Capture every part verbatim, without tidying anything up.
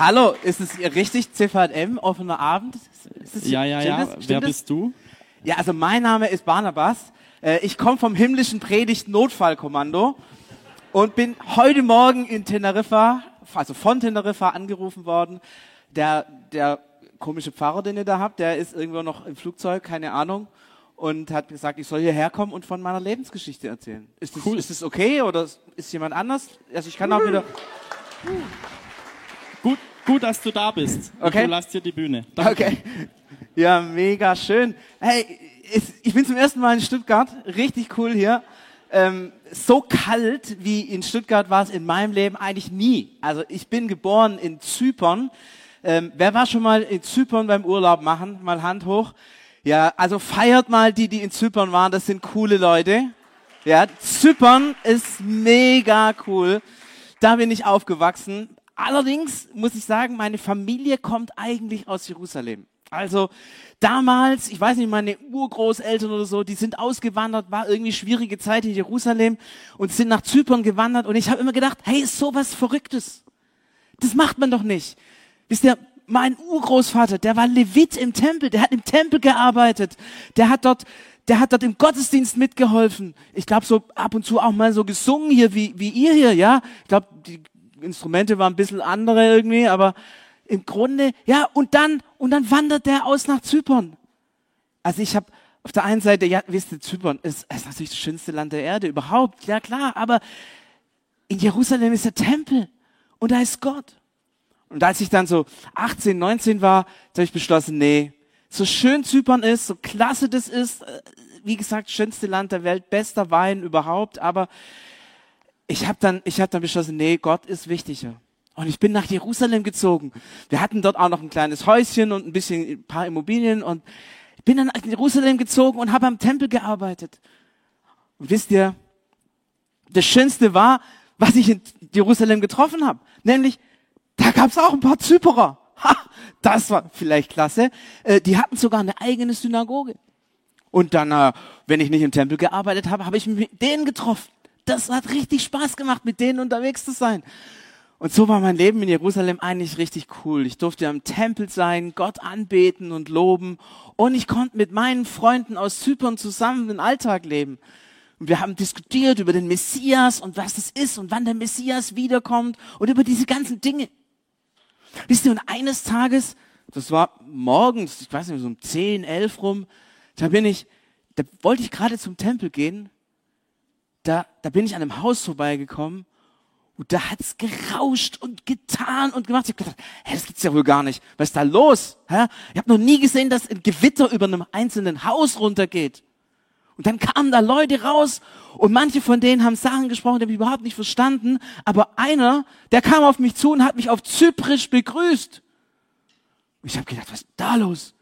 Hallo, ist es richtig C V M, offener Abend? Ist es, ja, ja, ja. das? Wer das? bist du? Ja, also mein Name ist Barnabas. Ich komme vom himmlischen Predigt-Notfallkommando und bin heute Morgen in Teneriffa, also von Teneriffa angerufen worden. Der, der komische Pfarrer, den ihr da habt, der ist irgendwo noch im Flugzeug, keine Ahnung, und hat gesagt, ich soll hierher kommen und von meiner Lebensgeschichte erzählen. Ist das, cool. Ist das okay oder ist jemand anders? Also ich kann auch wieder... Gut, gut, dass du da bist. Okay. Du lässt dir die Bühne. Danke. Okay. Ja, mega schön. Hey, ich bin zum ersten Mal in Stuttgart. Richtig cool hier. Ähm, so kalt wie in Stuttgart war es in meinem Leben eigentlich nie. Also ich bin geboren in Zypern. Ähm, wer war schon mal in Zypern beim Urlaub machen? Mal Hand hoch. Ja, also feiert mal die, die in Zypern waren. Das sind coole Leute. Ja, Zypern ist mega cool. Da bin ich aufgewachsen. Allerdings muss ich sagen, meine Familie kommt eigentlich aus Jerusalem. Also damals, ich weiß nicht, meine Urgroßeltern oder so, die sind ausgewandert, war irgendwie schwierige Zeit in Jerusalem und sind nach Zypern gewandert. Und ich habe immer gedacht, hey, ist sowas Verrücktes. Das macht man doch nicht. Wisst ihr, mein Urgroßvater, der war Levit im Tempel, der hat im Tempel gearbeitet, der hat dort, der hat dort im Gottesdienst mitgeholfen. Ich glaube, so ab und zu auch mal so gesungen hier, wie, wie ihr hier, ja. Ich glaube, die Instrumente waren ein bisschen andere irgendwie, aber im Grunde, ja, und dann, und dann wandert der aus nach Zypern. Also ich habe auf der einen Seite, ja, wisst ihr, Zypern ist, ist natürlich das schönste Land der Erde überhaupt, ja klar, aber in Jerusalem ist der Tempel und da ist Gott. Und als ich dann so achtzehn, neunzehn war, habe ich beschlossen, nee, so schön Zypern ist, so klasse das ist, wie gesagt, schönste Land der Welt, bester Wein überhaupt, aber ich habe dann, ich habe dann beschlossen, nee, Gott ist wichtiger. Und ich bin nach Jerusalem gezogen. Wir hatten dort auch noch ein kleines Häuschen und ein bisschen, ein paar Immobilien und ich bin dann nach Jerusalem gezogen und habe am Tempel gearbeitet. Und wisst ihr, das Schönste war, was ich in Jerusalem getroffen habe, nämlich, da gab es auch ein paar Zyperer. Ha, das war vielleicht klasse. Äh, die hatten sogar eine eigene Synagoge. Und dann, äh, wenn ich nicht im Tempel gearbeitet habe, habe ich mich mit denen getroffen. Das hat richtig Spaß gemacht, mit denen unterwegs zu sein. Und so war mein Leben in Jerusalem eigentlich richtig cool. Ich durfte am Tempel sein, Gott anbeten und loben. Und ich konnte mit meinen Freunden aus Zypern zusammen den Alltag leben. Und wir haben diskutiert über den Messias und was das ist und wann der Messias wiederkommt und über diese ganzen Dinge. Wisst ihr, und eines Tages, das war morgens, ich weiß nicht, so um zehn, elf rum, da bin ich, da wollte ich gerade zum Tempel gehen, da, da bin ich an einem Haus vorbeigekommen und da hat's gerauscht und getan und gemacht. Ich habe gedacht, hä, das gibt's ja wohl gar nicht. Was ist da los? Hä? Ich habe noch nie gesehen, dass ein Gewitter über einem einzelnen Haus runtergeht. Und dann kamen da Leute raus und manche von denen haben Sachen gesprochen, die habe ich überhaupt nicht verstanden. Aber einer, der kam auf mich zu und hat mich auf Zyprisch begrüßt. Und ich habe gedacht, was ist da los?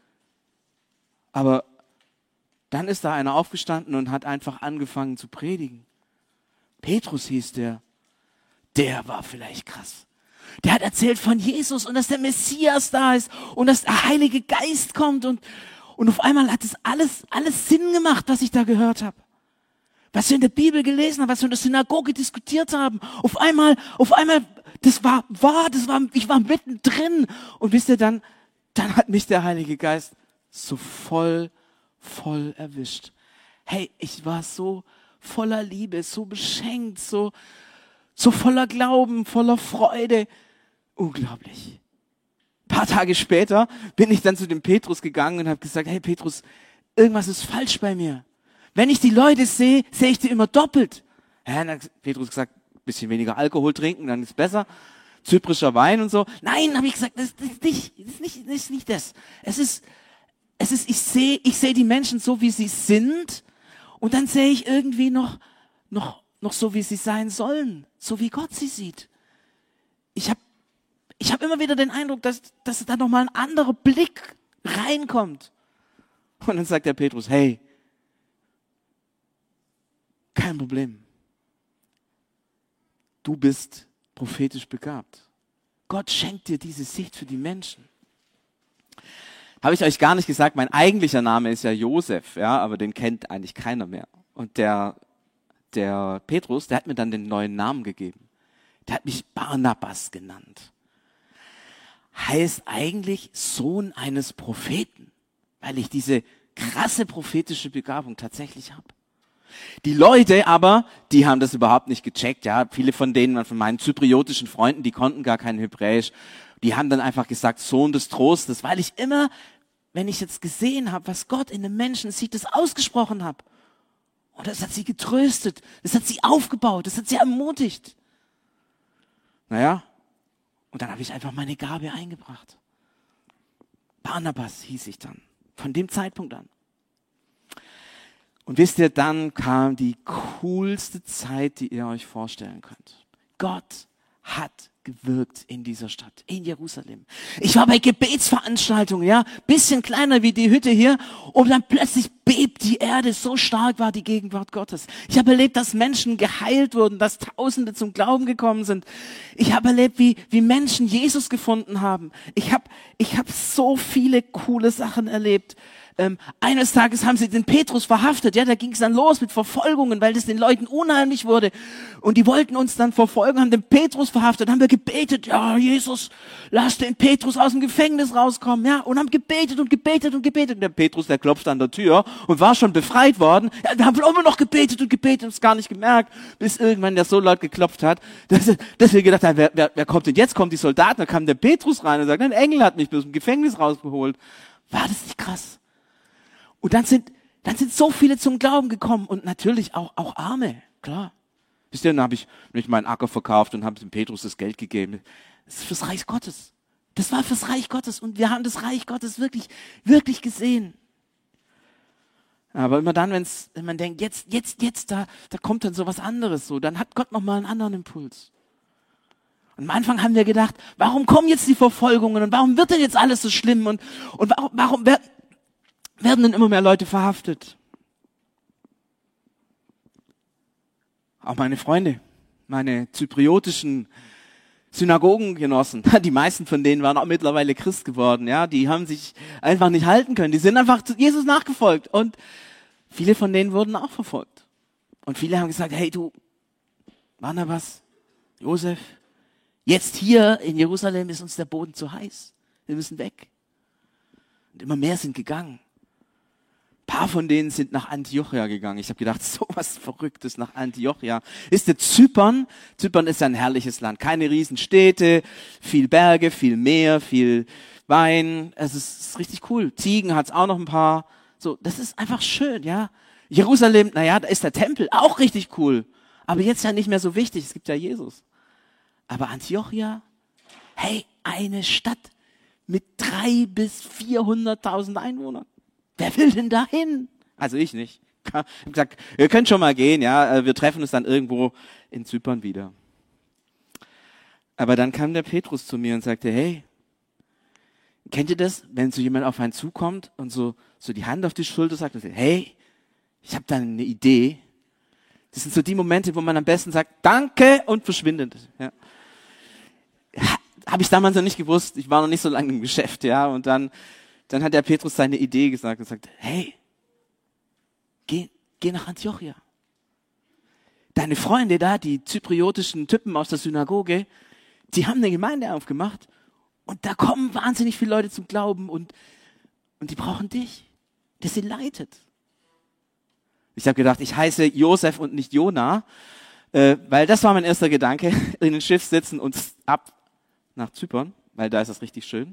Aber dann ist da einer aufgestanden und hat einfach angefangen zu predigen. Petrus hieß der. Der war vielleicht krass. Der hat erzählt von Jesus und dass der Messias da ist und dass der Heilige Geist kommt und Und auf einmal hat es alles, alles Sinn gemacht, was ich da gehört habe. Was wir in der Bibel gelesen haben, was wir in der Synagoge diskutiert haben. Auf einmal, auf einmal, das war wahr, das war, ich war mittendrin. Und wisst ihr, dann, dann hat mich der Heilige Geist so voll, voll erwischt. Hey, ich war so voller Liebe, so beschenkt, so, so voller Glauben, voller Freude. Unglaublich. Ein paar Tage später bin ich dann zu dem Petrus gegangen und habe gesagt, hey Petrus, irgendwas ist falsch bei mir. Wenn ich die Leute sehe, sehe ich die immer doppelt. Ja, dann hat Petrus gesagt, bisschen weniger Alkohol trinken, dann ist besser. Zyprischer Wein und so. Nein, habe ich gesagt, das, das, ist nicht, das, ist nicht, das ist nicht das. Es ist, es ist, ich sehe, ich sehe die Menschen so, wie sie sind und dann sehe ich irgendwie noch, noch, noch so, wie sie sein sollen. So wie Gott sie sieht. Ich habe Ich habe immer wieder den Eindruck, dass, dass da nochmal ein anderer Blick reinkommt. Und dann sagt der Petrus, hey, kein Problem. Du bist prophetisch begabt. Gott schenkt dir diese Sicht für die Menschen. Habe ich euch gar nicht gesagt, mein eigentlicher Name ist ja Josef, ja, aber den kennt eigentlich keiner mehr. Und der, der Petrus, der hat mir dann den neuen Namen gegeben. Der hat mich Barnabas genannt. heißt eigentlich Sohn eines Propheten, weil ich diese krasse prophetische Begabung tatsächlich habe. Die Leute aber, die haben das überhaupt nicht gecheckt. Ja, viele von denen, von meinen zypriotischen Freunden, die konnten gar kein Hebräisch. Die haben dann einfach gesagt, Sohn des Trostes, weil ich immer, wenn ich jetzt gesehen habe, was Gott in einem Menschen sieht, das ausgesprochen habe. Und das hat sie getröstet, das hat sie aufgebaut, das hat sie ermutigt. Naja, und dann habe ich einfach meine Gabe eingebracht. Barnabas hieß ich dann, von dem Zeitpunkt an. Und wisst ihr, dann kam die coolste Zeit, die ihr euch vorstellen könnt. Gott hat gewirkt in dieser Stadt, in Jerusalem. Ich war bei Gebetsveranstaltungen, ja, bisschen kleiner wie die Hütte hier, und dann plötzlich bebt die Erde, so stark war die Gegenwart Gottes. Ich habe erlebt, dass Menschen geheilt wurden, dass Tausende zum Glauben gekommen sind. Ich habe erlebt, wie wie Menschen Jesus gefunden haben. Ich habe ich habe so viele coole Sachen erlebt. Ähm, eines Tages haben sie den Petrus verhaftet, ja, da ging es dann los mit Verfolgungen, weil das den Leuten unheimlich wurde. Und die wollten uns dann verfolgen, haben den Petrus verhaftet, haben wir gebetet, ja, Jesus, lass den Petrus aus dem Gefängnis rauskommen, ja, und haben gebetet und gebetet und gebetet. Und der Petrus, der klopft an der Tür und war schon befreit worden. Ja, wir haben immer noch gebetet und gebetet und es gar nicht gemerkt, bis irgendwann der so laut geklopft hat, dass, dass wir gedacht haben, wer, wer, wer kommt denn jetzt? Kommen die Soldaten? Da kam der Petrus rein und sagt, ein Engel hat mich bis zum Gefängnis rausgeholt. War das nicht krass? Und dann sind, dann sind so viele zum Glauben gekommen und natürlich auch, auch Arme, klar. Wisst ihr, dann habe ich nicht meinen Acker verkauft und habe dem Petrus das Geld gegeben. Das ist fürs Reich Gottes. Das war fürs Reich Gottes und wir haben das Reich Gottes wirklich, wirklich gesehen. Aber immer dann, wenn's, wenn man denkt, jetzt, jetzt, jetzt, da, da kommt dann so was anderes, so, dann hat Gott nochmal einen anderen Impuls. Und am Anfang haben wir gedacht, warum kommen jetzt die Verfolgungen und warum wird denn jetzt alles so schlimm und, und warum, warum werden, werden denn immer mehr Leute verhaftet? Auch meine Freunde, meine zypriotischen Synagogengenossen, die meisten von denen waren auch mittlerweile Christ geworden, ja, die haben sich einfach nicht halten können, die sind einfach zu Jesus nachgefolgt und viele von denen wurden auch verfolgt. Und viele haben gesagt, hey du, Barnabas, Josef, jetzt hier in Jerusalem ist uns der Boden zu heiß, wir müssen weg. Und immer mehr sind gegangen. Ein paar von denen sind nach Antiochia gegangen. Ich habe gedacht, so was Verrücktes nach Antiochia. Ist der Zypern? Zypern ist ja ein herrliches Land. Keine Riesenstädte, viel Berge, viel Meer, viel Wein. Es ist, ist richtig cool. Ziegen hat's auch noch ein paar. So, das ist einfach schön, ja. Jerusalem, naja, da ist der Tempel, auch richtig cool. Aber jetzt ja nicht mehr so wichtig, es gibt ja Jesus. Aber Antiochia, hey, eine Stadt mit drei bis vierhunderttausend Einwohnern. Wer will denn da hin? Also ich nicht. Ich habe gesagt, ihr könnt schon mal gehen, ja, wir treffen uns dann irgendwo in Zypern wieder. Aber dann kam der Petrus zu mir und sagte, hey, kennt ihr das, wenn so jemand auf einen zukommt und so, so die Hand auf die Schulter sagt, und sagt, hey, ich habe da eine Idee. Das sind so die Momente, wo man am besten sagt, danke und verschwindet. Ja. Habe ich damals noch nicht gewusst, ich war noch nicht so lange im Geschäft, ja, und dann Dann hat der Petrus seine Idee gesagt und sagt, hey, geh, geh nach Antiochia. Deine Freunde da, die zypriotischen Typen aus der Synagoge, die haben eine Gemeinde aufgemacht und da kommen wahnsinnig viele Leute zum Glauben und, und die brauchen dich, der sie leitet. Ich habe gedacht, ich heiße Josef und nicht Jona, äh, weil das war mein erster Gedanke, in den Schiff sitzen und ab nach Zypern, weil da ist das richtig schön.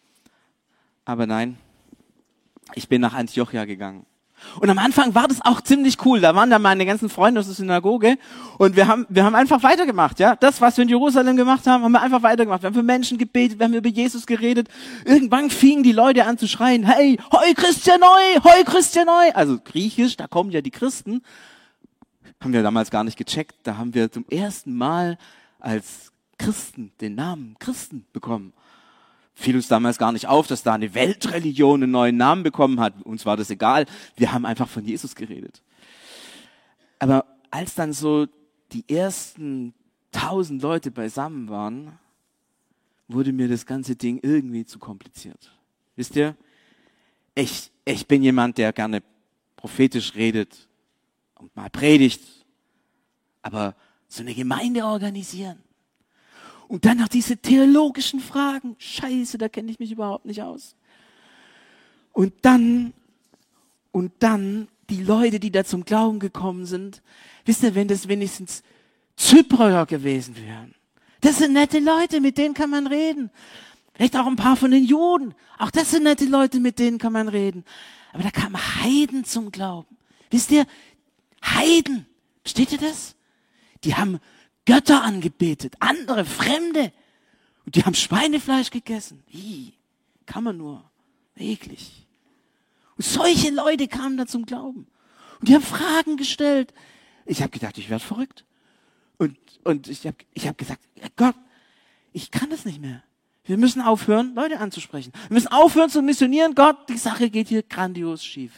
Aber nein, ich bin nach Antiochia gegangen. Und am Anfang war das auch ziemlich cool. Da waren dann meine ganzen Freunde aus der Synagoge und wir haben, wir haben einfach weitergemacht, ja. Das, was wir in Jerusalem gemacht haben, haben wir einfach weitergemacht. Wir haben für Menschen gebetet, wir haben über Jesus geredet. Irgendwann fingen die Leute an zu schreien, hey, hoi Christianoi, hoi Christianoi. Also Griechisch, da kommen ja die Christen. Haben wir damals gar nicht gecheckt. Da haben wir zum ersten Mal als Christen den Namen Christen bekommen. Fiel uns damals gar nicht auf, dass da eine Weltreligion einen neuen Namen bekommen hat. Uns war das egal. Wir haben einfach von Jesus geredet. Aber als dann so die ersten tausend Leute beisammen waren, wurde mir das ganze Ding irgendwie zu kompliziert. Wisst ihr? Ich, ich bin jemand, der gerne prophetisch redet und mal predigt. Aber so eine Gemeinde organisieren Und dann noch diese theologischen Fragen. Scheiße, da kenne ich mich überhaupt nicht aus. Und dann, und dann die Leute, die da zum Glauben gekommen sind. Wisst ihr, wenn das wenigstens Zyprer gewesen wären. Das sind nette Leute, mit denen kann man reden. Vielleicht auch ein paar von den Juden. Auch das sind nette Leute, mit denen kann man reden. Aber da kamen Heiden zum Glauben. Wisst ihr, Heiden, versteht ihr das? Die haben Götter angebetet, andere, Fremde. Und die haben Schweinefleisch gegessen. Wie? Kann man nur. Eklig. Und solche Leute kamen da zum Glauben. Und die haben Fragen gestellt. Ich habe gedacht, ich werde verrückt. Und, und ich habe ich hab gesagt, Gott, ich kann das nicht mehr. Wir müssen aufhören, Leute anzusprechen. Wir müssen aufhören zu missionieren. Gott, die Sache geht hier grandios schief.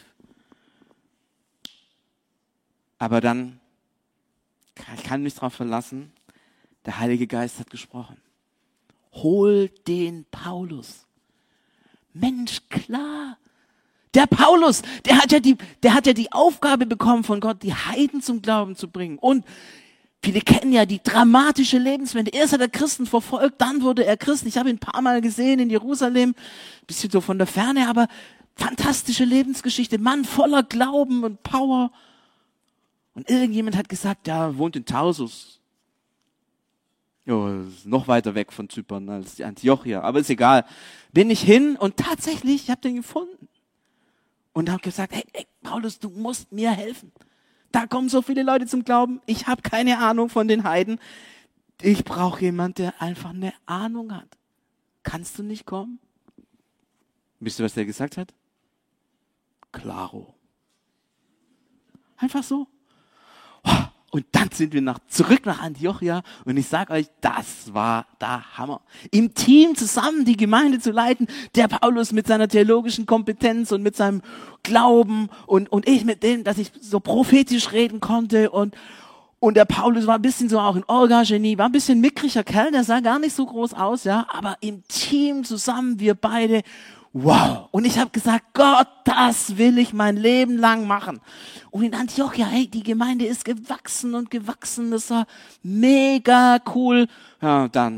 Aber dann, ich kann mich darauf verlassen, der Heilige Geist hat gesprochen. Hol den Paulus. Mensch, klar. Der Paulus, der hat ja die, der hat ja die Aufgabe bekommen von Gott, die Heiden zum Glauben zu bringen. Und viele kennen ja die dramatische Lebenswende. Erst hat er Christen verfolgt, dann wurde er Christ. Ich habe ihn ein paar Mal gesehen in Jerusalem, ein bisschen so von der Ferne, aber fantastische Lebensgeschichte. Mann voller Glauben und Power. Und irgendjemand hat gesagt, ja, er wohnt in Tarsus. Ja, ist noch weiter weg von Zypern als die Antiochia, aber ist egal. Bin ich hin und tatsächlich, ich habe den gefunden. Und habe gesagt, hey, hey, Paulus, du musst mir helfen. Da kommen so viele Leute zum Glauben. Ich habe keine Ahnung von den Heiden. Ich brauche jemanden, der einfach eine Ahnung hat. Kannst du nicht kommen? Wisst ihr, was der gesagt hat? Klaro. Einfach so. Und dann sind wir nach, zurück nach Antiochia und ich sage euch, das war der Hammer. Im Team zusammen die Gemeinde zu leiten, der Paulus mit seiner theologischen Kompetenz und mit seinem Glauben und, und ich mit dem, dass ich so prophetisch reden konnte und, und der Paulus war ein bisschen so auch ein Orga-Genie, war ein bisschen mickriger Kerl, der sah gar nicht so groß aus, ja, aber im Team zusammen, wir beide, wow. Und ich habe gesagt, Gott, das will ich mein Leben lang machen. Und in Antiochia, hey, die Gemeinde ist gewachsen und gewachsen. Das war mega cool. Ja, dann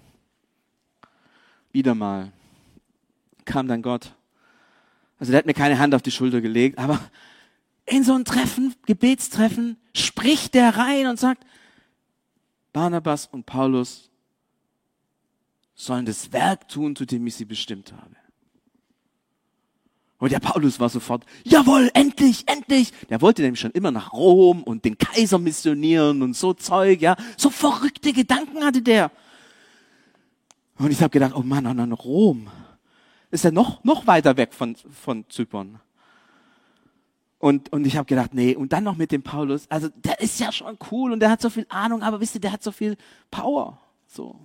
wieder mal kam dann Gott. Also der hat mir keine Hand auf die Schulter gelegt, aber in so ein Treffen, Gebetstreffen, spricht der rein und sagt, Barnabas und Paulus sollen das Werk tun, zu dem ich sie bestimmt habe. Und der Paulus war sofort, jawohl, endlich, endlich. Der wollte nämlich schon immer nach Rom und den Kaiser missionieren und so Zeug, ja. So verrückte Gedanken hatte der. Und ich habe gedacht, oh Mann, oh Mann, Rom. Ist ja noch, noch weiter weg von, von Zypern. Und, und ich habe gedacht, nee, und dann noch mit dem Paulus. Also der ist ja schon cool und der hat so viel Ahnung, aber wisst ihr, der hat so viel Power. So.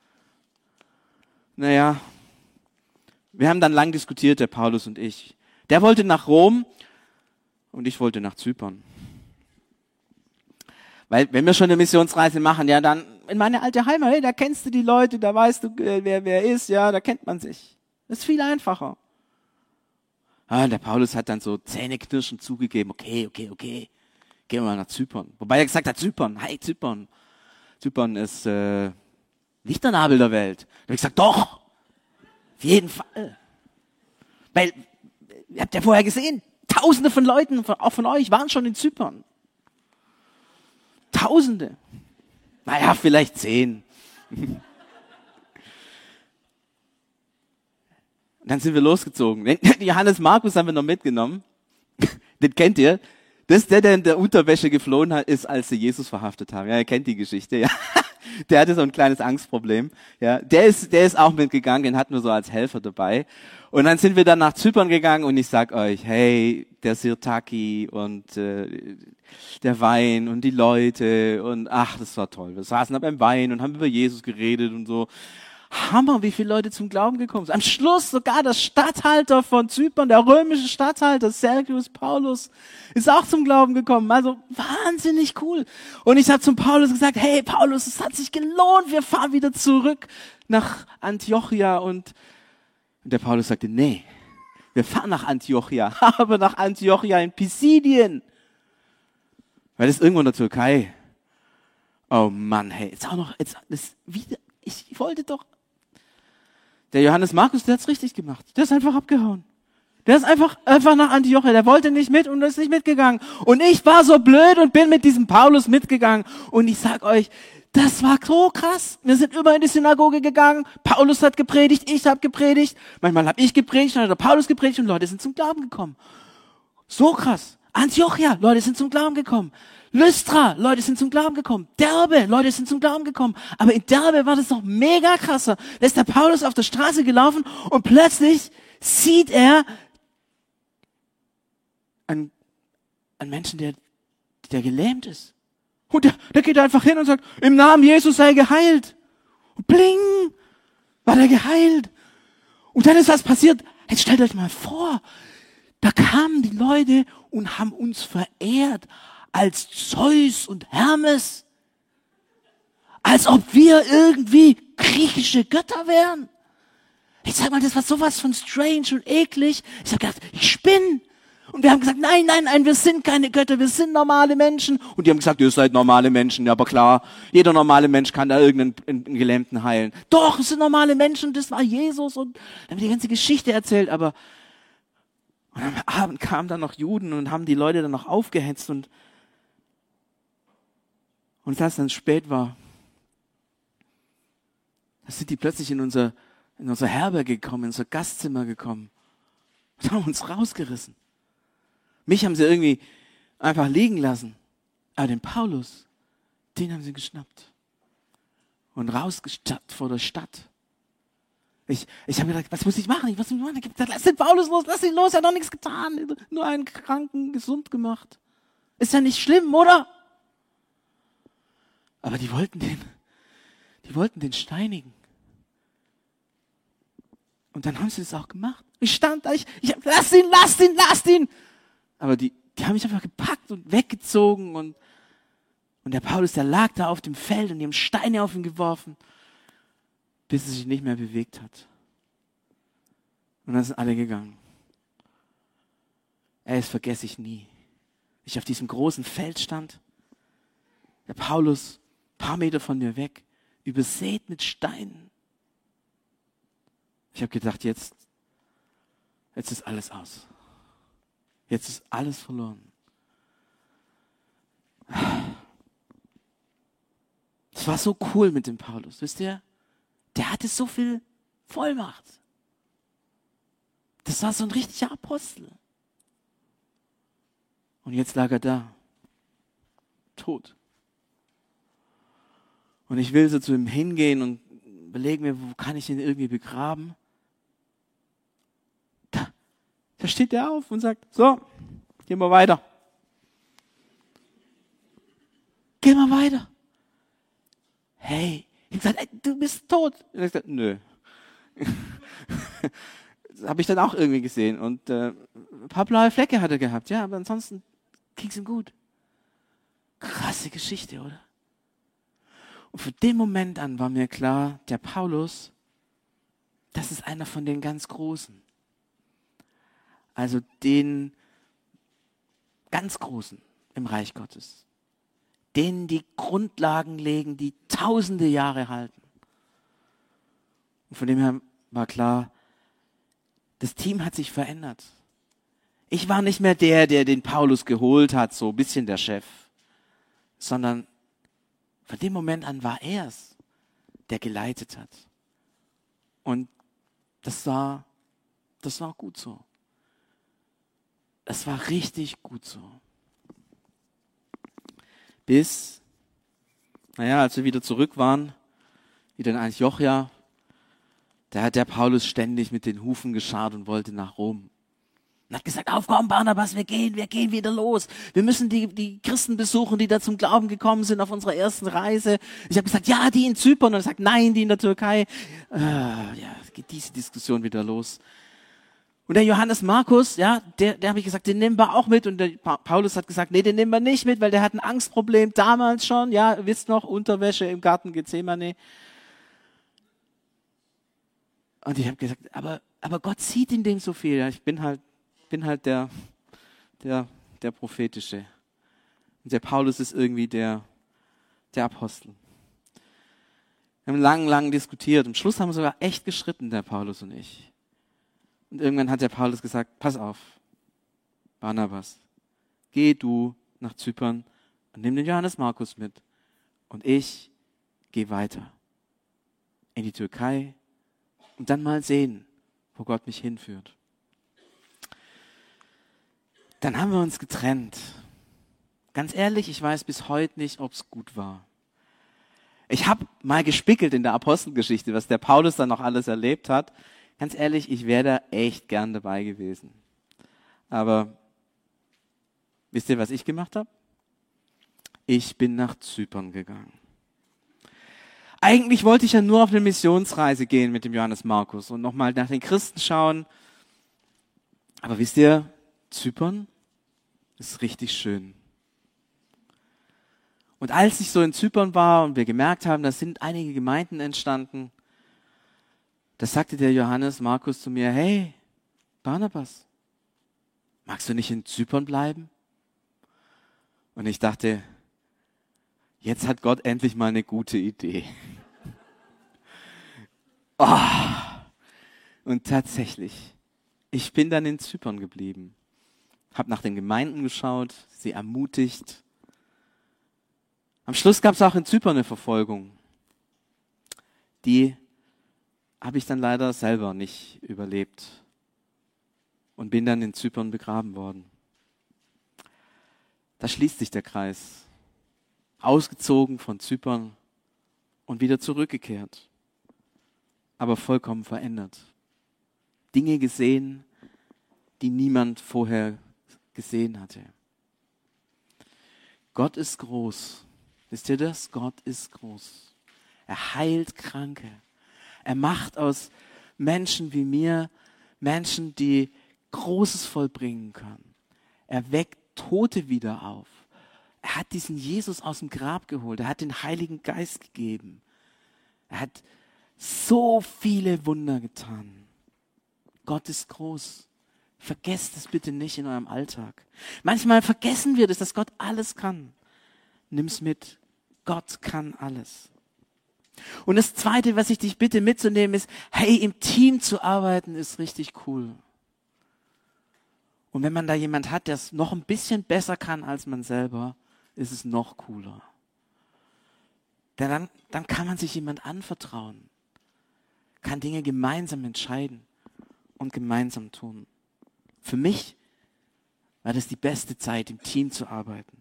Naja. Wir haben dann lang diskutiert, der Paulus und ich. Der wollte nach Rom und ich wollte nach Zypern. Weil wenn wir schon eine Missionsreise machen, ja dann in meine alte Heimat, hey, da kennst du die Leute, da weißt du, wer wer ist, ja, da kennt man sich. Das ist viel einfacher. Ah, der Paulus hat dann so zähneknirschend zugegeben, okay, okay, okay, gehen wir mal nach Zypern. Wobei er gesagt hat, Zypern, hey, Zypern. Zypern ist äh, nicht der Nabel der Welt. Da habe ich gesagt, doch. Auf jeden Fall. Weil, ihr habt ja vorher gesehen, Tausende von Leuten, auch von euch, waren schon in Zypern. Tausende. Naja, vielleicht zehn. Und dann sind wir losgezogen. Den Johannes Markus haben wir noch mitgenommen. Den kennt ihr. Das ist der, der in der Unterwäsche geflohen hat, ist, als sie Jesus verhaftet haben. Ja, ihr kennt die Geschichte, ja. Der hatte so ein kleines Angstproblem. Ja, der ist, der ist auch mitgegangen, den hatten wir so als Helfer dabei. Und dann sind wir dann nach Zypern gegangen und ich sag euch, hey, der Sirtaki und äh, der Wein und die Leute und ach, das war toll. Wir saßen da beim Wein und haben über Jesus geredet und so. Hammer, wie viele Leute zum Glauben gekommen sind. Am Schluss sogar der Statthalter von Zypern, der römische Statthalter, Sergius Paulus, ist auch zum Glauben gekommen. Also wahnsinnig cool. Und ich habe zum Paulus gesagt, hey Paulus, es hat sich gelohnt, wir fahren wieder zurück nach Antiochia. Und der Paulus sagte, nee, wir fahren nach Antiochia, aber nach Antiochia in Pisidien. Weil das ist irgendwo in der Türkei. Oh Mann, hey, jetzt auch noch, jetzt ist wieder ich wollte doch. Der Johannes Markus, der hat's richtig gemacht. Der ist einfach abgehauen. Der ist einfach, einfach nach Antiochia. Der wollte nicht mit und ist nicht mitgegangen. Und ich war so blöd und bin mit diesem Paulus mitgegangen. Und ich sag euch, das war so krass. Wir sind immer in die Synagoge gegangen. Paulus hat gepredigt, ich habe gepredigt. Manchmal habe ich gepredigt, dann hat der Paulus gepredigt und Leute sind zum Glauben gekommen. So krass. Antiochia, Leute sind zum Glauben gekommen. Lystra, Leute sind zum Glauben gekommen. Derbe, Leute sind zum Glauben gekommen. Aber in Derbe war das noch mega krasser. Da ist der Paulus auf der Straße gelaufen und plötzlich sieht er einen, einen Menschen, der, der gelähmt ist. Und der, der geht einfach hin und sagt, im Namen Jesus sei geheilt. Und bling, war der geheilt. Und dann ist was passiert. Jetzt stellt euch mal vor, da kamen die Leute und haben uns verehrt als Zeus und Hermes. Als ob wir irgendwie griechische Götter wären. Ich sag mal, das war sowas von strange und eklig. Ich hab gedacht, ich spinne. Und wir haben gesagt, nein, nein, nein, wir sind keine Götter, wir sind normale Menschen. Und die haben gesagt, ihr seid normale Menschen. Ja, aber klar, jeder normale Mensch kann da irgendeinen einen Gelähmten heilen. Doch, es sind normale Menschen und das war Jesus. Und dann haben wir die ganze Geschichte erzählt, aber und am Abend kamen dann noch Juden und haben die Leute dann noch aufgehetzt und und als es dann spät war, da sind die plötzlich in unser, in unser Herberge gekommen, in unser Gastzimmer gekommen und haben uns rausgerissen. Mich haben sie irgendwie einfach liegen lassen. Aber den Paulus, den haben sie geschnappt und rausgestappt vor der Stadt. Ich, ich habe gedacht, was muss ich machen? Ich muss machen. Ich habe gesagt, lass den Paulus los, lass ihn los, er hat doch nichts getan. Nur einen Kranken gesund gemacht. Ist ja nicht schlimm, oder? Aber die wollten den, die wollten den steinigen. Und dann haben sie das auch gemacht. Ich stand da, ich, ich hab, lass ihn, lass ihn, lass ihn. Aber die, die haben mich einfach gepackt und weggezogen und, und der Paulus, der lag da auf dem Feld und die haben Steine auf ihn geworfen, bis er sich nicht mehr bewegt hat. Und dann sind alle gegangen. Ey, das vergesse ich nie. Ich auf diesem großen Feld stand, der Paulus ein paar Meter von mir weg, übersät mit Steinen. Ich habe gedacht, jetzt, jetzt ist alles aus. Jetzt ist alles verloren. Das war so cool mit dem Paulus, wisst ihr? Der hatte so viel Vollmacht. Das war so ein richtiger Apostel. Und jetzt lag er da, tot. Und ich will so zu ihm hingehen und überlege mir, wo kann ich ihn irgendwie begraben? Da, da steht er auf und sagt, so, gehen wir weiter. Gehen wir weiter. Hey, ich habe gesagt, ey, du bist tot. Und er hat gesagt, nö. Das habe ich dann auch irgendwie gesehen. Und äh, ein paar blaue Flecke hat er gehabt, ja, aber ansonsten ging es ihm gut. Krasse Geschichte, oder? Und von dem Moment an war mir klar, der Paulus, das ist einer von den ganz Großen. Also den ganz Großen im Reich Gottes. Denen die Grundlagen legen, die tausende Jahre halten. Und von dem her war klar, das Team hat sich verändert. Ich war nicht mehr der, der den Paulus geholt hat, so ein bisschen der Chef, sondern von dem Moment an war er es, der geleitet hat. Und das war, das war gut so. Es war richtig gut so. Bis, naja, als wir wieder zurück waren, wieder in Antiochia, da hat der Paulus ständig mit den Hufen gescharrt und wollte nach Rom. Und hat gesagt, auf komm Barnabas, wir gehen, wir gehen wieder los. Wir müssen die, die Christen besuchen, die da zum Glauben gekommen sind auf unserer ersten Reise. Ich habe gesagt, ja, die in Zypern. Und er sagt, nein, die in der Türkei. Äh, ja, geht diese Diskussion wieder los. Und der Johannes Markus, ja, der, der habe ich gesagt, den nehmen wir auch mit. Und der pa- Paulus hat gesagt, nee, den nehmen wir nicht mit, weil der hat ein Angstproblem damals schon. Ja, ihr wisst noch, Unterwäsche im Garten Gethsemane. Und ich habe gesagt, aber, aber Gott sieht in dem so viel. Ja, ich bin halt, bin halt der, der, der Prophetische. Und der Paulus ist irgendwie der, der Apostel. Wir haben lang, lang diskutiert. Am Schluss haben wir sogar echt gestritten, der Paulus und ich. Und irgendwann hat der Paulus gesagt, pass auf, Barnabas, geh du nach Zypern und nimm den Johannes Markus mit. Und ich gehe weiter in die Türkei und dann mal sehen, wo Gott mich hinführt. Dann haben wir uns getrennt. Ganz ehrlich, ich weiß bis heute nicht, ob es gut war. Ich habe mal gespickelt in der Apostelgeschichte, was der Paulus dann noch alles erlebt hat. Ganz ehrlich, ich wäre da echt gern dabei gewesen. Aber wisst ihr, was ich gemacht habe? Ich bin nach Zypern gegangen. Eigentlich wollte ich ja nur auf eine Missionsreise gehen mit dem Johannes Markus und nochmal nach den Christen schauen. Aber wisst ihr, Zypern ist richtig schön. Und als ich so in Zypern war und wir gemerkt haben, da sind einige Gemeinden entstanden, da sagte der Johannes Markus zu mir, hey, Barnabas, magst du nicht in Zypern bleiben? Und ich dachte, jetzt hat Gott endlich mal eine gute Idee. Oh. Und tatsächlich, ich bin dann in Zypern geblieben, habe nach den Gemeinden geschaut, sie ermutigt. Am Schluss gab es auch in Zypern eine Verfolgung. Die habe ich dann leider selber nicht überlebt und bin dann in Zypern begraben worden. Da schließt sich der Kreis. Ausgezogen von Zypern und wieder zurückgekehrt, aber vollkommen verändert. Dinge gesehen, die niemand vorher gesehen hatte. Gott ist groß. Wisst ihr das? Gott ist groß. Er heilt Kranke. Er macht aus Menschen wie mir Menschen, die Großes vollbringen können. Er weckt Tote wieder auf. Er hat diesen Jesus aus dem Grab geholt. Er hat den Heiligen Geist gegeben. Er hat so viele Wunder getan. Gott ist groß. Vergesst es bitte nicht in eurem Alltag. Manchmal vergessen wir das, dass Gott alles kann. Nimm's mit. Gott kann alles. Und das Zweite, was ich dich bitte mitzunehmen, ist, hey, im Team zu arbeiten, ist richtig cool. Und wenn man da jemand hat, der es noch ein bisschen besser kann als man selber, ist es noch cooler. Denn dann, dann kann man sich jemand anvertrauen, kann Dinge gemeinsam entscheiden und gemeinsam tun. Für mich war das die beste Zeit, im Team zu arbeiten.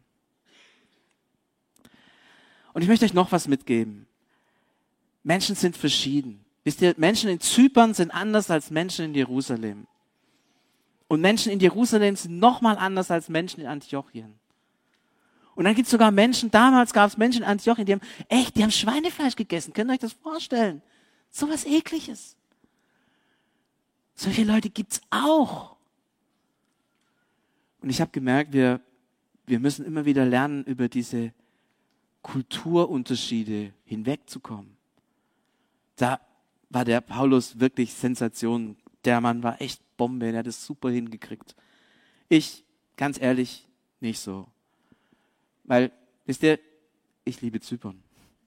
Und ich möchte euch noch was mitgeben. Menschen sind verschieden. Wisst ihr, Menschen in Zypern sind anders als Menschen in Jerusalem. Und Menschen in Jerusalem sind nochmal anders als Menschen in Antiochien. Und dann gibt es sogar Menschen, damals gab es Menschen in Antiochien, die haben echt, die haben Schweinefleisch gegessen. Könnt ihr euch das vorstellen? So was Ekliges. Solche Leute gibt's auch. Und ich habe gemerkt, wir, wir müssen immer wieder lernen, über diese Kulturunterschiede hinwegzukommen. Da war der Paulus wirklich Sensation. Der Mann war echt Bombe, der hat es super hingekriegt. Ich, ganz ehrlich, nicht so. Weil, wisst ihr, ich liebe Zypern.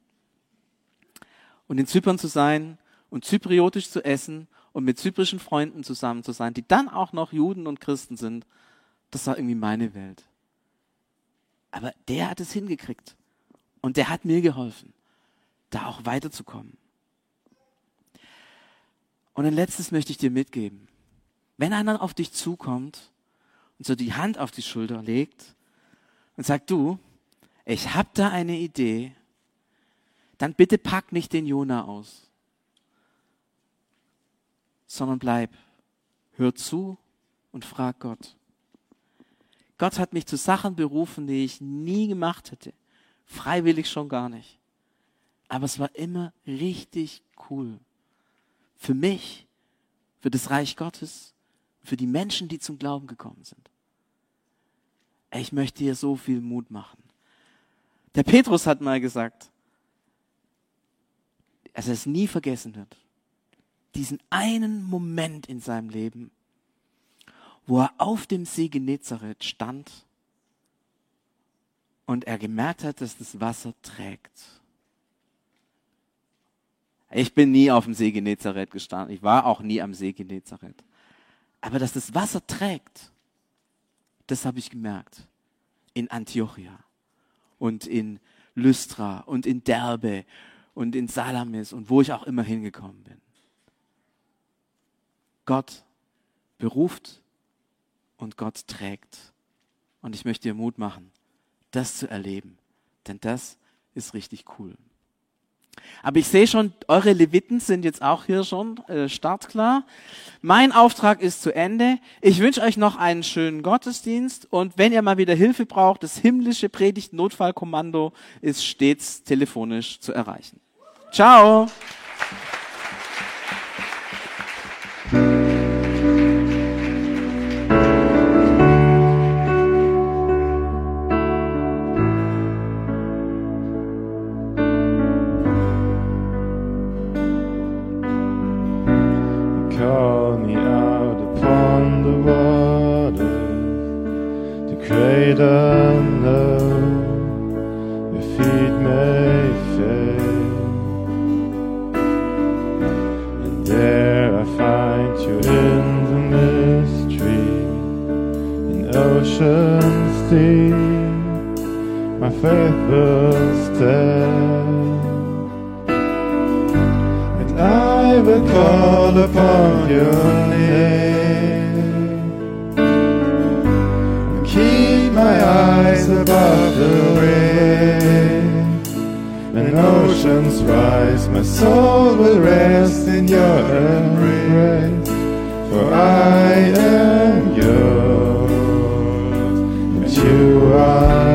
Und in Zypern zu sein und zypriotisch zu essen und mit zyprischen Freunden zusammen zu sein, die dann auch noch Juden und Christen sind, das war irgendwie meine Welt. Aber der hat es hingekriegt. Und der hat mir geholfen, da auch weiterzukommen. Und ein letztes möchte ich dir mitgeben. Wenn einer auf dich zukommt und so die Hand auf die Schulter legt und sagt, du, ich habe da eine Idee, dann bitte pack nicht den Jona aus, sondern bleib, hör zu und frag Gott. Gott hat mich zu Sachen berufen, die ich nie gemacht hätte. Freiwillig schon gar nicht. Aber es war immer richtig cool. Für mich, für das Reich Gottes, für die Menschen, die zum Glauben gekommen sind. Ich möchte dir so viel Mut machen. Der Petrus hat mal gesagt, dass er es nie vergessen wird. Diesen einen Moment in seinem Leben, wo er auf dem See Genezareth stand und er gemerkt hat, dass das Wasser trägt. Ich bin nie auf dem See Genezareth gestanden. Ich war auch nie am See Genezareth. Aber dass das Wasser trägt, das habe ich gemerkt. In Antiochia und in Lystra und in Derbe und in Salamis und wo ich auch immer hingekommen bin. Gott beruft und Gott trägt. Und ich möchte dir Mut machen, das zu erleben. Denn das ist richtig cool. Aber ich sehe schon, eure Leviten sind jetzt auch hier schon äh, startklar. Mein Auftrag ist zu Ende. Ich wünsche euch noch einen schönen Gottesdienst. Und wenn ihr mal wieder Hilfe braucht, das himmlische Predigt-Notfallkommando ist stets telefonisch zu erreichen. Ciao! Call me out upon the water, the great unknown, your feet may fail, and there I find you in the mystery, in oceans deep, my faith will stand. I will call upon your name and keep my eyes above the waves. When oceans rise, my soul will rest in your embrace. For I am yours, and you are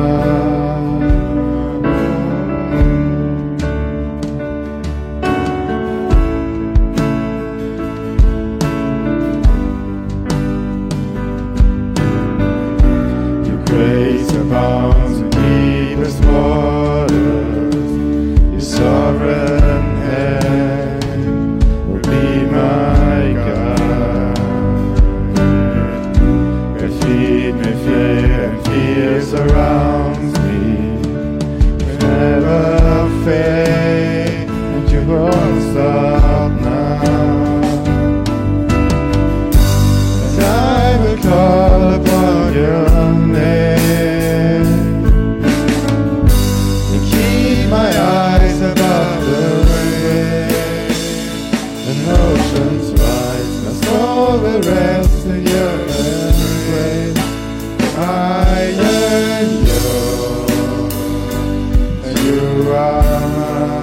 abounds in deepest waters, your sovereign hand will be my guide. Where feet may fail and fear surrounds me, you never fade and you won't stop now. As I will call upon your name, my eyes above the waves. When oceans rise, my soul will rest in your embrace. I am yours, and you are mine.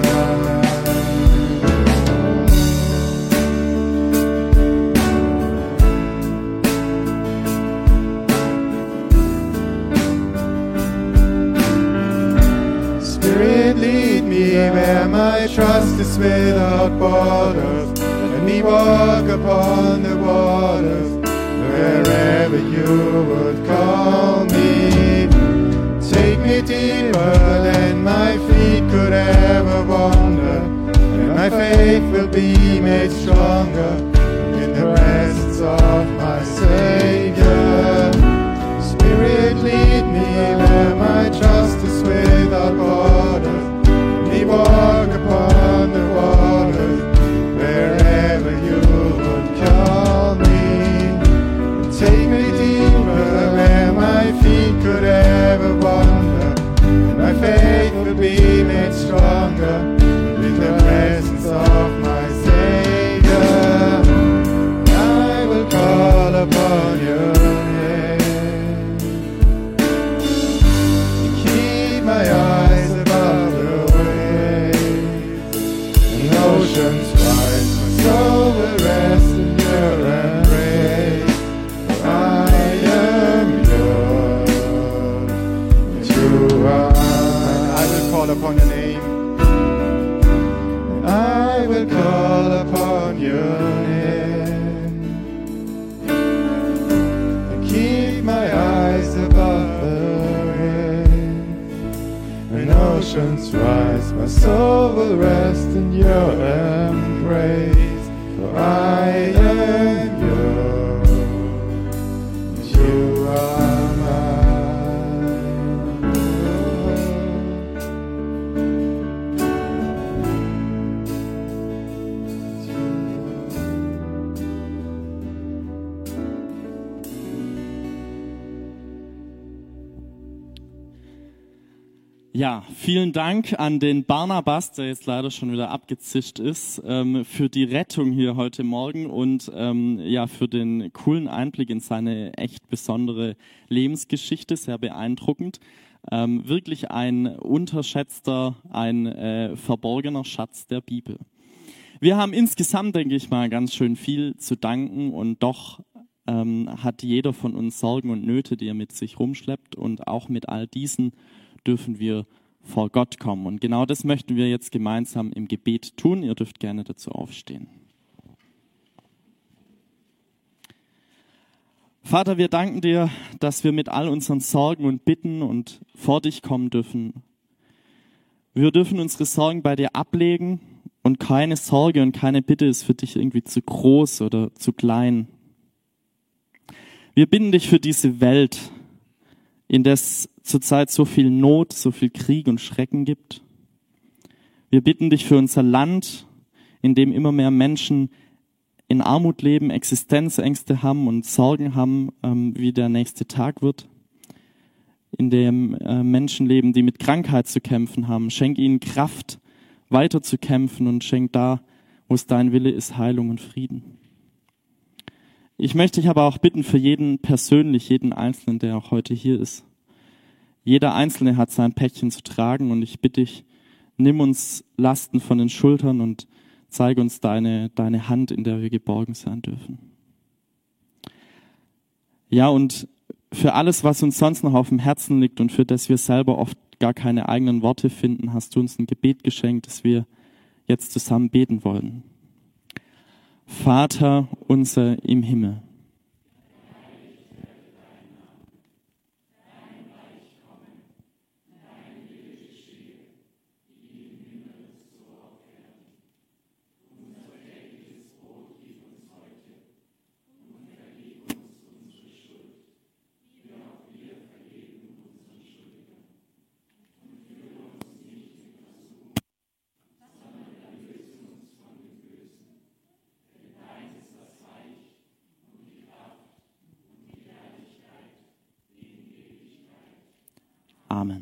Spirit, lead me where my trust is without borders. Let me walk upon the waters, wherever you would call me. Take me deeper than my feet could ever wander, and my faith will be made stronger in the presence of my Savior. Spirit, lead me where my trust is without borders. Let me walk upon the waters, wherever you would call me. Take me deeper where my feet could ever wander, and my faith will be made stronger in the presence of my Savior. I will call upon your name, keep my eyes above the waves. When oceans rise, my soul will rest in your embrace. For I am yours, and you are mine. I will call upon your name. I will call upon your name and keep my eyes above the waves. When oceans rise, my soul will rest in your embrace. For I am yours, and you are mine. Ja, vielen Dank an den Barnabas, der jetzt leider schon wieder abgezischt ist, ähm, für die Rettung hier heute Morgen und ähm, ja für den coolen Einblick in seine echt besondere Lebensgeschichte, sehr beeindruckend. Ähm, wirklich ein unterschätzter, ein äh, verborgener Schatz der Bibel. Wir haben insgesamt, denke ich mal, ganz schön viel zu danken und doch ähm, hat jeder von uns Sorgen und Nöte, die er mit sich rumschleppt, und auch mit all diesen dürfen wir vor Gott kommen. Und genau das möchten wir jetzt gemeinsam im Gebet tun. Ihr dürft gerne dazu aufstehen. Vater, wir danken dir, dass wir mit all unseren Sorgen und Bitten und vor dich kommen dürfen. Wir dürfen unsere Sorgen bei dir ablegen und keine Sorge und keine Bitte ist für dich irgendwie zu groß oder zu klein. Wir bitten dich für diese Welt, in der es zurzeit so viel Not, so viel Krieg und Schrecken gibt. Wir bitten dich für unser Land, in dem immer mehr Menschen in Armut leben, Existenzängste haben und Sorgen haben, ähm, wie der nächste Tag wird. In dem äh, Menschen leben, die mit Krankheit zu kämpfen haben. Schenk ihnen Kraft, weiter zu kämpfen und schenk da, wo es dein Wille ist, Heilung und Frieden. Ich möchte dich aber auch bitten für jeden persönlich, jeden Einzelnen, der auch heute hier ist. Jeder Einzelne hat sein Päckchen zu tragen und ich bitte dich, nimm uns Lasten von den Schultern und zeige uns deine, deine Hand, in der wir geborgen sein dürfen. Ja, und für alles, was uns sonst noch auf dem Herzen liegt und für das wir selber oft gar keine eigenen Worte finden, hast du uns ein Gebet geschenkt, das wir jetzt zusammen beten wollen. Vater unser im Himmel. Amen.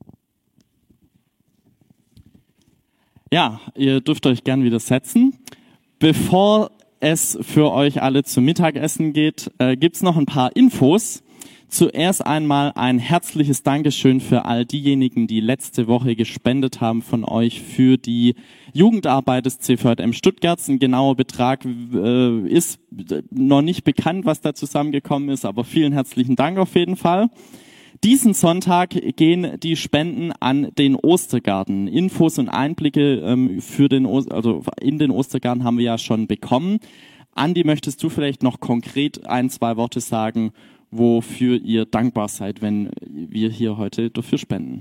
Ja, ihr dürft euch gern wieder setzen. Bevor es für euch alle zum Mittagessen geht, äh, gibt's noch ein paar Infos. Zuerst einmal ein herzliches Dankeschön für all diejenigen, die letzte Woche gespendet haben von euch für die Jugendarbeit des C V J M Stuttgart. Ein genauer Betrag äh, ist noch nicht bekannt, was da zusammengekommen ist, aber vielen herzlichen Dank auf jeden Fall. Diesen Sonntag gehen die Spenden an den Ostergarten. Infos und Einblicke ähm, für den o- also in den Ostergarten haben wir ja schon bekommen. Andi, möchtest du vielleicht noch konkret ein, zwei Worte sagen, wofür ihr dankbar seid, wenn wir hier heute dafür spenden?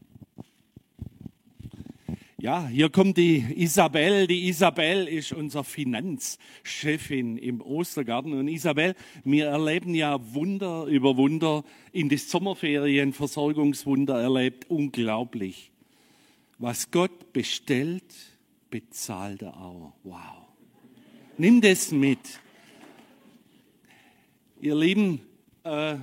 Ja, hier kommt die Isabel. Die Isabel ist unsere Finanzchefin im Ostergarten. Und Isabel, wir erleben ja Wunder über Wunder. In den Sommerferien Versorgungswunder erlebt. Unglaublich. Was Gott bestellt, bezahlt er auch. Wow. Nimm das mit. Ihr Lieben, äh,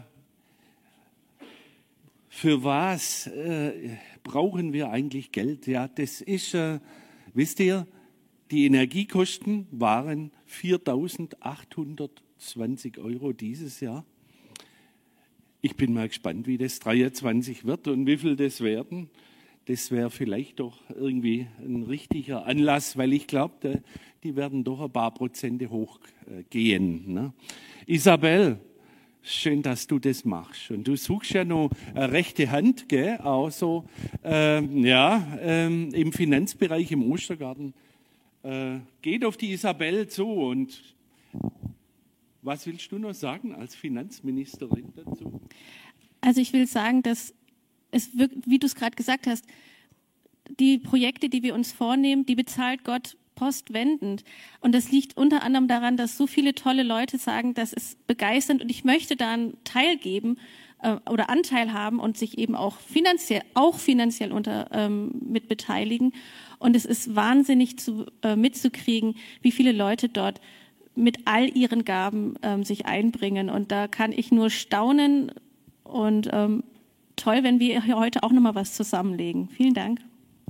für was äh, brauchen wir eigentlich Geld? Ja, das ist, äh, wisst ihr, die Energiekosten waren viertausendachthundertzwanzig Euro dieses Jahr. Ich bin mal gespannt, wie das dreiundzwanzig wird und wie viel das werden. Das wäre vielleicht doch irgendwie ein richtiger Anlass, weil ich glaube, die werden doch ein paar Prozente hochgehen. Ne? Isabel, schön, dass du das machst. Und du suchst ja noch eine rechte Hand, gell? Auch so, ähm, ja, ähm, im Finanzbereich im Ostergarten. Äh, geht auf die Isabel zu. Und was willst du noch sagen als Finanzministerin dazu? Also ich will sagen, dass es wirkt, wie du es gerade gesagt hast, die Projekte, die wir uns vornehmen, die bezahlt Gott postwendend. Und das liegt unter anderem daran, dass so viele tolle Leute sagen, das ist begeisternd und ich möchte da einen Teil geben äh, oder Anteil haben und sich eben auch finanziell, auch finanziell unter, ähm, mit beteiligen. Und es ist wahnsinnig zu, äh, mitzukriegen, wie viele Leute dort mit all ihren Gaben ähm, sich einbringen. Und da kann ich nur staunen und ähm, toll, wenn wir hier heute auch nochmal was zusammenlegen. Vielen Dank.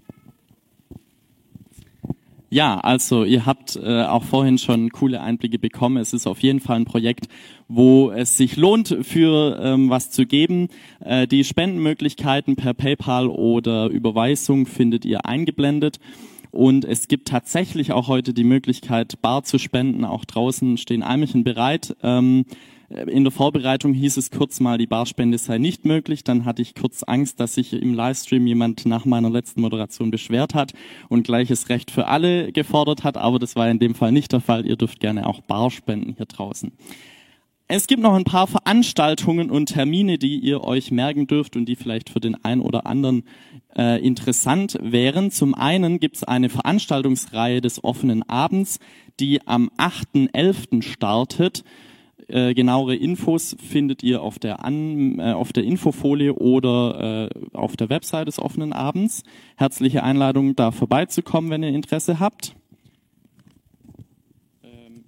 Ja, also ihr habt äh, auch vorhin schon coole Einblicke bekommen. Es ist auf jeden Fall ein Projekt, wo es sich lohnt, für ähm, was zu geben. Äh, die Spendenmöglichkeiten per PayPal oder Überweisung findet ihr eingeblendet. Und es gibt tatsächlich auch heute die Möglichkeit, bar zu spenden. Auch draußen stehen Eimerchen bereit. Ähm, In der Vorbereitung hieß es kurz mal, die Barspende sei nicht möglich. Dann hatte ich kurz Angst, dass sich im Livestream jemand nach meiner letzten Moderation beschwert hat und gleiches Recht für alle gefordert hat. Aber das war in dem Fall nicht der Fall. Ihr dürft gerne auch bar spenden hier draußen. Es gibt noch ein paar Veranstaltungen und Termine, die ihr euch merken dürft und die vielleicht für den einen oder anderen äh, interessant wären. Zum einen gibt es eine Veranstaltungsreihe des offenen Abends, die am achten elften startet. Äh, genauere Infos findet ihr auf der, An äh, auf der Infofolie oder äh, auf der Website des offenen Abends. Herzliche Einladung, da vorbeizukommen, wenn ihr Interesse habt. Ähm,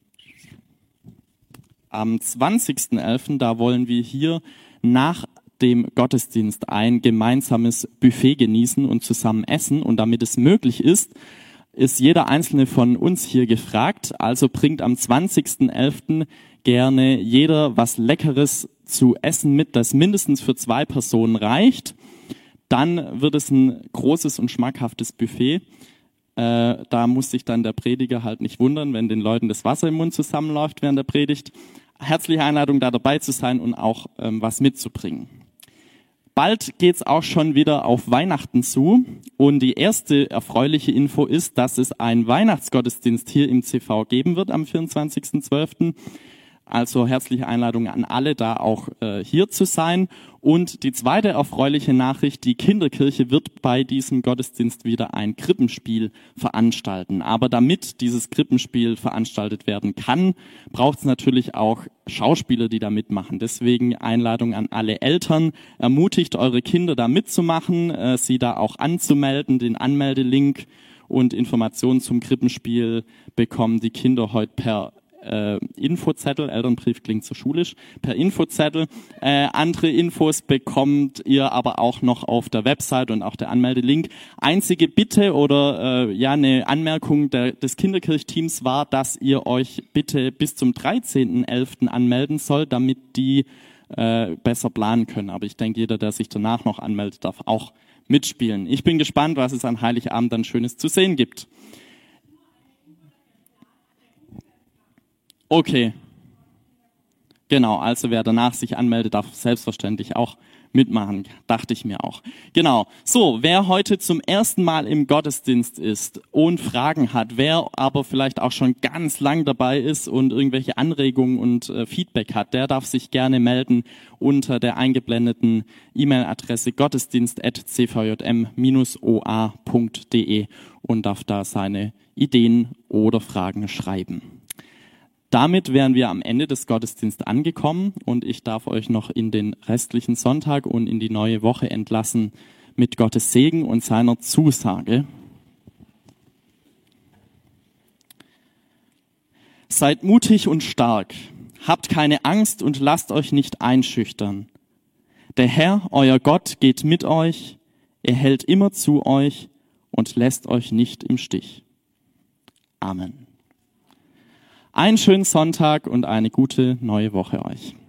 am zwanzigsten elften da wollen wir hier nach dem Gottesdienst ein gemeinsames Buffet genießen und zusammen essen. Und damit es möglich ist, ist jeder einzelne von uns hier gefragt. Also bringt am zwanzigsten elften gerne jeder was Leckeres zu essen mit, das mindestens für zwei Personen reicht. Dann wird es ein großes und schmackhaftes Buffet. Äh, da muss sich dann der Prediger halt nicht wundern, wenn den Leuten das Wasser im Mund zusammenläuft während der Predigt. Herzliche Einladung, da dabei zu sein und auch ähm, was mitzubringen. Bald geht's auch schon wieder auf Weihnachten zu und die erste erfreuliche Info ist, dass es einen Weihnachtsgottesdienst hier im C V geben wird am vierundzwanzigsten zwölften Also herzliche Einladung an alle, da auch äh, hier zu sein. Und die zweite erfreuliche Nachricht, die Kinderkirche wird bei diesem Gottesdienst wieder ein Krippenspiel veranstalten. Aber damit dieses Krippenspiel veranstaltet werden kann, braucht es natürlich auch Schauspieler, die da mitmachen. Deswegen Einladung an alle Eltern. Ermutigt eure Kinder da mitzumachen, äh, sie da auch anzumelden. Den Anmeldelink und Informationen zum Krippenspiel bekommen die Kinder heute per Äh, Infozettel, Elternbrief klingt so schulisch, per Infozettel. Äh, andere Infos bekommt ihr aber auch noch auf der Website und auch der Anmeldelink. Einzige Bitte oder äh, ja eine Anmerkung der, des Kinderkirchteams war, dass ihr euch bitte bis zum dreizehnten elften anmelden sollt, damit die äh, besser planen können. Aber ich denke, jeder, der sich danach noch anmeldet, darf auch mitspielen. Ich bin gespannt, was es an Heiligabend dann Schönes zu sehen gibt. Okay, genau, also wer danach sich anmeldet, darf selbstverständlich auch mitmachen, dachte ich mir auch. Genau, so, wer heute zum ersten Mal im Gottesdienst ist und Fragen hat, wer aber vielleicht auch schon ganz lang dabei ist und irgendwelche Anregungen und äh, Feedback hat, der darf sich gerne melden unter der eingeblendeten E-Mail-Adresse gottesdienst at c v j m dash o a punkt d e und darf da seine Ideen oder Fragen schreiben. Damit wären wir am Ende des Gottesdienstes angekommen und ich darf euch noch in den restlichen Sonntag und in die neue Woche entlassen mit Gottes Segen und seiner Zusage. Seid mutig und stark, habt keine Angst und lasst euch nicht einschüchtern. Der Herr, euer Gott, geht mit euch, er hält immer zu euch und lässt euch nicht im Stich. Amen. Einen schönen Sonntag und eine gute neue Woche euch.